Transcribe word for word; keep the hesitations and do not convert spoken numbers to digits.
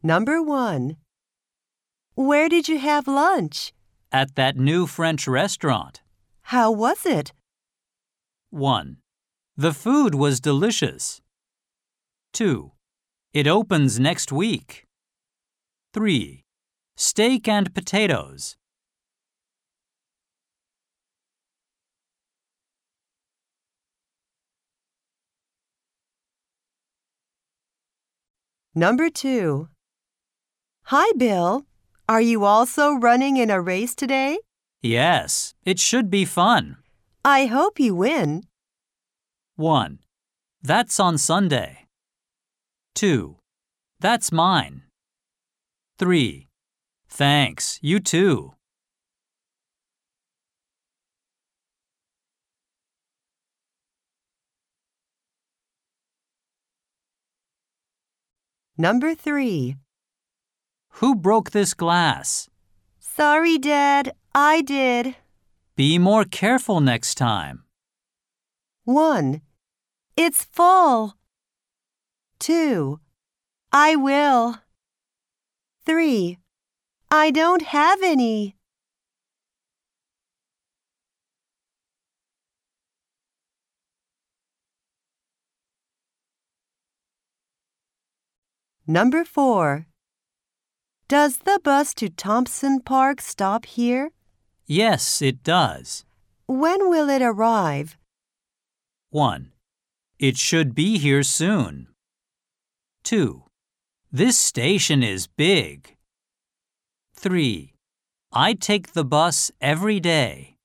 Number one. Where did you have lunch? At that new French restaurant. How was it? one. The food was delicious. two. It opens next week. three. Steak and potatoes. Number two. Hi, Bill. Are you also running in a race today? Yes, it should be fun. I hope you win. one. That's on Sunday. two. That's mine. three. Thanks, you too. Number three. Who broke this glass? Sorry, Dad. I did. Be more careful next time. one. It's full. two. I will. three. I don't have any. Number four. Does the bus to Thompson Park stop here? Yes, it does. When will it arrive? one. It should be here soon. two. This station is big. three. I take the bus every day.